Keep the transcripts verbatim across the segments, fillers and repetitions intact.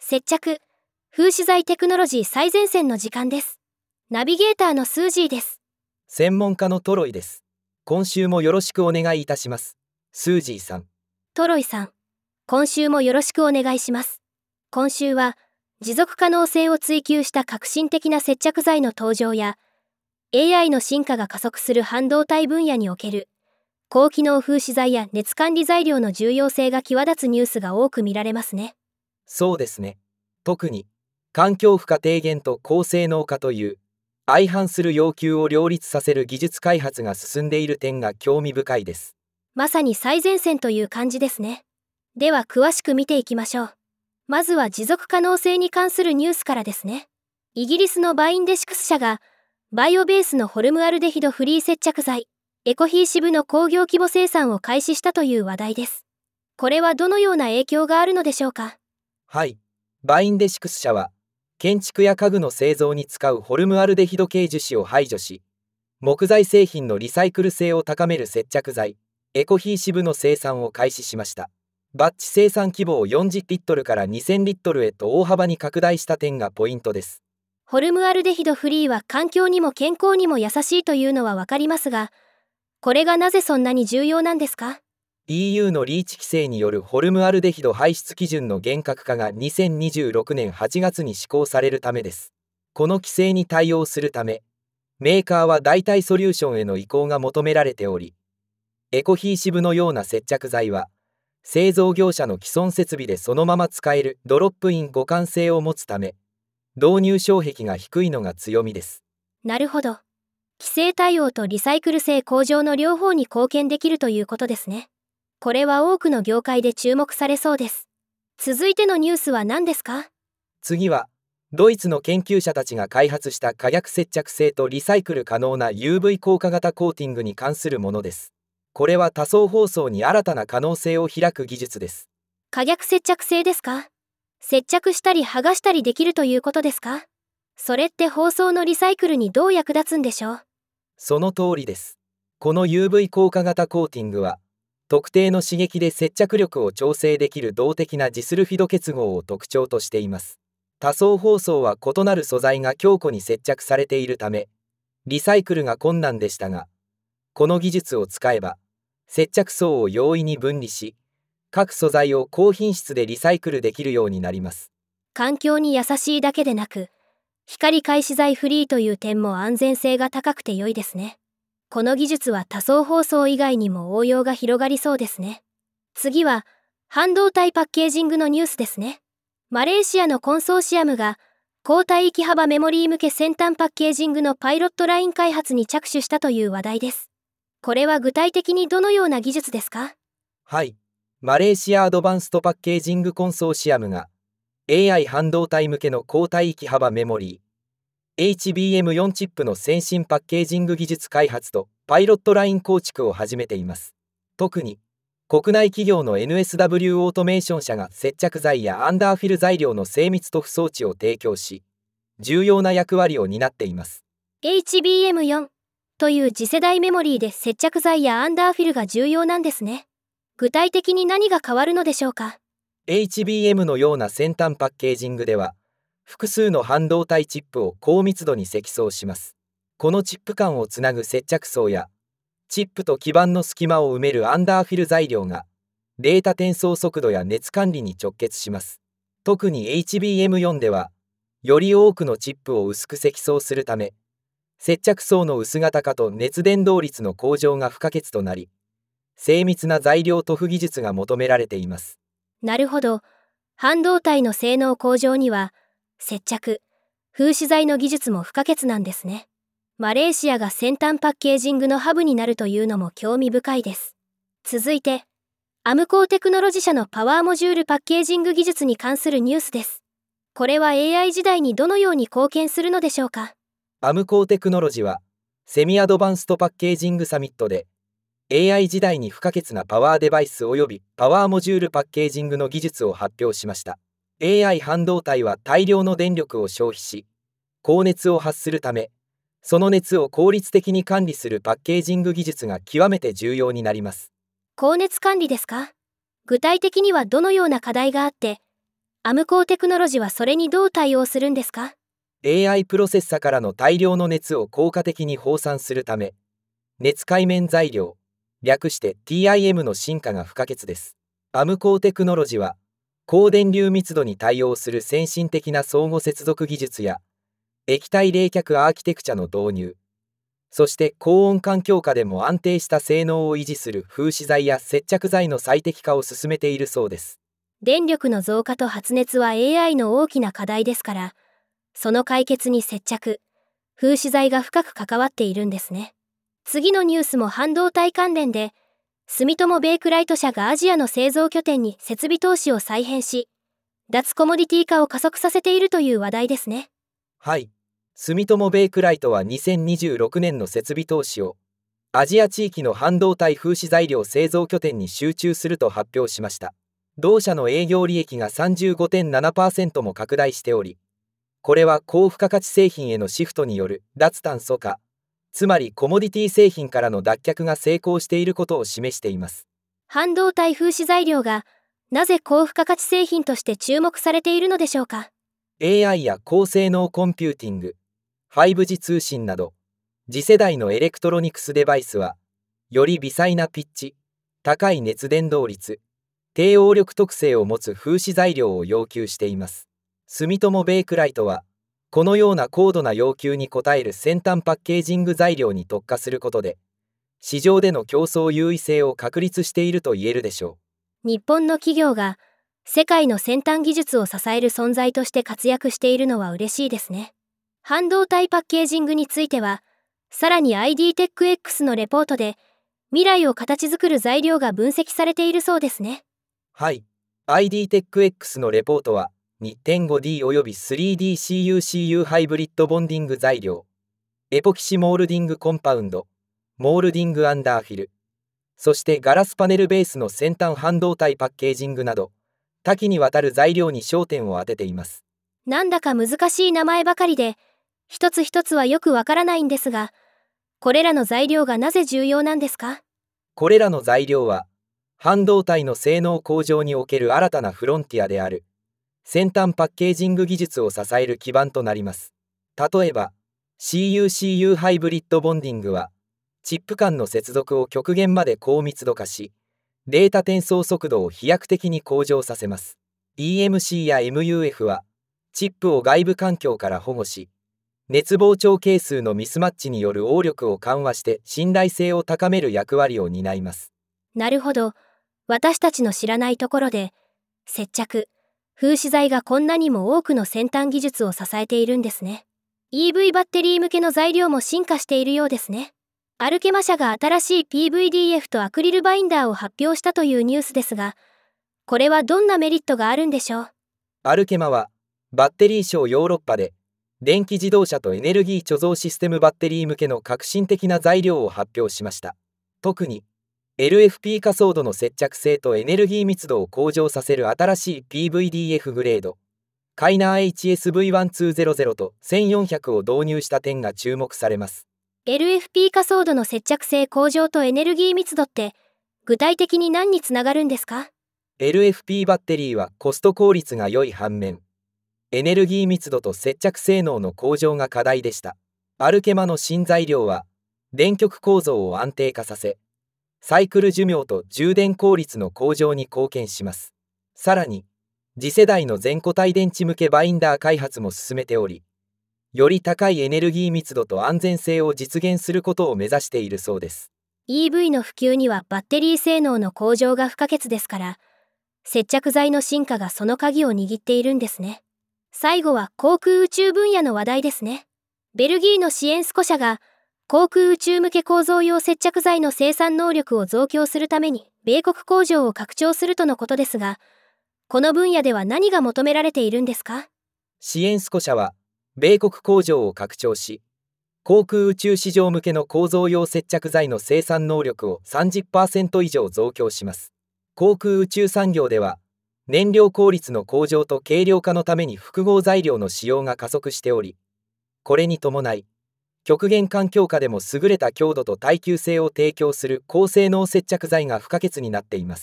接着、風刺材テクノロジー最前線の時間です。ナビゲーターのスージーです。 専門家のトロイです。今週もよろしくお願いいたします。スージーさん。 トロイさん、今週もよろしくお願いします。今週は、持続可能性を追求した革新的な接着剤の登場や、エーアイ の進化が加速する半導体分野における、高機能風刺材や熱管理材料の重要性が際立つニュースが多く見られますね。 そうですね。特に、環境負荷低減と高性能化という、相反する要求を両立させる技術開発が進んでいる点が興味深いです。 まさに最前線という感じですね。では詳しく見ていきましょう。まずは持続可能性に関するニュースからですね。イギリスのバインデシクス社が、バイオベースのホルムアルデヒドフリー接着剤、エコヒーシブの工業規模生産を開始したという話題です。これはどのような影響があるのでしょうか。 はい。バインデシクス社は、建築や家具の製造に使うホルムアルデヒド系樹脂を排除し、木材製品のリサイクル性を高める接着剤、エコヒーシブの生産を開始しました。バッチ生産規模をよんじゅうリットルからにせんリットルへと大幅に拡大した点がポイントです。 ホルムアルデヒドフリーは環境にも健康にも優しいというのはわかりますが、これがなぜそんなに重要なんですか？ イーユー のリーチ規制によるホルムアルデヒド排出基準の厳格化がにせんにじゅうろくねんはちがつに施行されるためです。この規制に対応するため、メーカーは代替ソリューションへの移行が求められており、エコヒーシブのような接着剤は、製造業者の既存設備でそのまま使えるドロップイン互換性を持つため、導入障壁が低いのが強みです。 なるほど。規制対応とリサイクル性向上の両方に貢献できるということですね。これは多くの業界で注目されそうです。続いてのニュースは何ですか？ 次は、ドイツの研究者たちが開発した可逆接着性とリサイクル可能な ユーブイ 効果型コーティングに関するものです。これは多層包装に新たな可能性を開く技術です。 可逆接着性ですか？接着したり剥がしたりできるということですか？それって包装のリサイクルにどう役立つんでしょう？ その通りです。この ユーブイ 効果型コーティングは、特定の刺激で接着力を調整できる動的なジスルフィド結合を特徴としています。多層包装は異なる素材が強固に接着されているため、リサイクルが困難でしたが、この技術を使えば、接着層を容易に分離し、各素材を高品質でリサイクルできるようになります。 環境に優しいだけでなく、光回避剤フリーという点も安全性が高くて良いですね。この技術は多層包装以外にも応用が広がりそうですね。次は、半導体パッケージングのニュースですね。マレーシアのコンソーシアムが、高帯域幅メモリー向け先端パッケージングのパイロットライン開発に着手したという話題です。これは具体的にどのような技術ですか？ はい。マレーシアアドバンストパッケージングコンソーシアムが、エーアイ 半導体向けの高帯域幅メモリー、エイチビーエムフォー チップの先進パッケージング技術開発とパイロットライン構築を始めています。特に、国内企業の エヌエスダブリュー オートメーション社が接着剤やアンダーフィル材料の精密塗布装置を提供し、重要な役割を担っています。 エイチビーエムフォー という次世代メモリーで接着剤やアンダーフィルが重要なんですね。具体的に何が変わるのでしょうか？ エイチビーエム のような先端パッケージングでは、複数の半導体チップを高密度に積層します。このチップ間をつなぐ接着層や、チップと基板の隙間を埋めるアンダーフィル材料が、データ転送速度や熱管理に直結します。特に エイチビーエムフォー では、より多くのチップを薄く積層するため、接着層の薄型化と熱伝導率の向上が不可欠となり、精密な材料塗布技術が求められています。 なるほど。半導体の性能向上には、接着、風刺材の技術も不可欠なんですね。マレーシアが先端パッケージングのハブになるというのも興味深いです。続いて、アムコーテクノロジー社のパワーモジュールパッケージング技術に関するニュースです。これは エーアイ 時代にどのように貢献するのでしょうか？ アムコーテクノロジーは、セミアドバンストパッケージングサミットで、エーアイ 時代に不可欠なパワーデバイス及びパワーモジュールパッケージングの技術を発表しました。エーアイ 半導体は大量の電力を消費し、高熱を発するため、その熱を効率的に管理するパッケージング技術が極めて重要になります。 高熱管理ですか？具体的にはどのような課題があって、 アムコーテクノロジーはそれにどう対応するんですか？ エーアイ プロセッサからの大量の熱を効果的に放散するため、熱界面材料、略して ティーアイエム の進化が不可欠です。アムコーテクノロジーは、高電流密度に対応する先進的な相互接続技術や、液体冷却アーキテクチャの導入、そして高温環境下でも安定した性能を維持する封止剤や接着剤の最適化を進めているそうです。 電力の増加と発熱は エーアイ の大きな課題ですから、その解決に接着、封止剤が深く関わっているんですね。次のニュースも半導体関連で、住友ベイクライト社がアジアの製造拠点に設備投資を再編し、脱コモディティ化を加速させているという話題ですね。 はい。住友ベイクライトはにせんにじゅうろくねんの設備投資を、アジア地域の半導体封止材料製造拠点に集中すると発表しました。同社の営業利益が さんじゅうごてんななパーセント も拡大しており、これは高付加価値製品へのシフトによる脱炭素化、つまりコモディティ製品からの脱却が成功していることを示しています。 半導体封止材料がなぜ高付加価値製品として注目されているのでしょうか？ エーアイ や高性能コンピューティング、ファイブジー 通信など、次世代のエレクトロニクスデバイスは、より微細なピッチ、高い熱伝導率、低応力特性を持つ封止材料を要求しています。住友ベイクライトは、このような高度な要求に応える先端パッケージング材料に特化することで、市場での競争優位性を確立していると言えるでしょう。日本の企業が世界の先端技術を支える存在として活躍しているのは嬉しいですね。半導体パッケージングについては、さらに アイディーテックエックス のレポートで、未来を形作る材料が分析されているそうですね。 はい。アイディーテックエックス のレポートは、にてんごディー および スリーディーシーユーシーユー ハイブリッドボンディング材料、エポキシモールディングコンパウンド、モールディングアンダーフィル、そしてガラスパネルベースの先端半導体パッケージングなど、多岐にわたる材料に焦点を当てています。 なんだか難しい名前ばかりで、一つ一つはよくわからないんですが、これらの材料がなぜ重要なんですか？ これらの材料は、半導体の性能向上における新たなフロンティアである、先端パッケージング技術を支える基盤となります。例えば、シーユーシーユー ハイブリッドボンディングは、チップ間の接続を極限まで高密度化し、データ転送速度を飛躍的に向上させます。イーエムシー や エムユーエフ は、チップを外部環境から保護し、熱膨張係数のミスマッチによる応力を緩和して信頼性を高める役割を担います。 なるほど。私たちの知らないところで、接着、封止剤がこんなにも多くの先端技術を支えているんですね。イーブイ バッテリー向けの材料も進化しているようですね。アルケマ社が新しい ピーブイディーエフ とアクリルバインダーを発表したというニュースですが、これはどんなメリットがあるんでしょう？ アルケマは、バッテリーショーヨーロッパで、電気自動車とエネルギー貯蔵システムバッテリー向けの革新的な材料を発表しました。特に、エルエフピー 仮想度の接着性とエネルギー密度を向上させる新しい ピーブイディーエフ グレード、カイナー エイチエスブイせんにひゃく とせんよんひゃくを導入した点が注目されます。 エルエフピー 仮想度の接着性向上とエネルギー密度って、具体的に何につながるんですか？ エルエフピー バッテリーはコスト効率が良い反面、エネルギー密度と接着性能の向上が課題でした。アルケマの新材料は、電極構造を安定化させ、サイクル寿命と充電効率の向上に貢献します。さらに、次世代の全固体電池向けバインダー開発も進めており、より高いエネルギー密度と安全性を実現することを目指しているそうです。 イーブイ の普及にはバッテリー性能の向上が不可欠ですから、接着剤の進化がその鍵を握っているんですね。最後は航空宇宙分野の話題ですね。ベルギーのシエンスコ社が、航空宇宙向け構造用接着剤の生産能力を増強するために米国工場を拡張するとのことですが、この分野では何が求められているんですか？ シエンスコ社は米国工場を拡張し、航空宇宙市場向けの構造用接着剤の生産能力を さんじゅっパーセント 以上増強します。航空宇宙産業では、燃料効率の向上と軽量化のために複合材料の使用が加速しており、これに伴い、極限環境下でも優れた強度と耐久性を提供する高性能接着剤が不可欠になっています。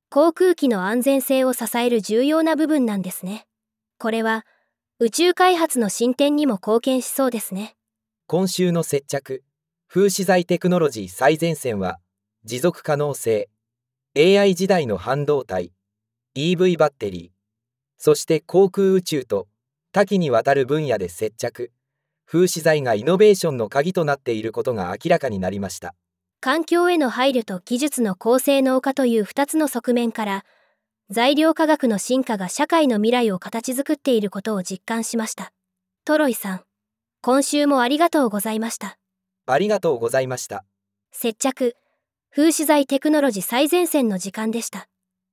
航空機の安全性を支える重要な部分なんですね。これは宇宙開発の進展にも貢献しそうですね。 今週の接着、風刺材テクノロジー最前線は、持続可能性、エーアイ 時代の半導体、イーブイ バッテリー、そして航空宇宙と多岐にわたる分野で接着、風刺材がイノベーションの鍵となっていることが明らかになりました。 環境への配慮と技術の高性能化というふたつの側面から、材料科学の進化が社会の未来を形作っていることを実感しました。トロイさん、今週もありがとうございました。 ありがとうございました。 接着、風刺材テクノロジー最前線の時間でした。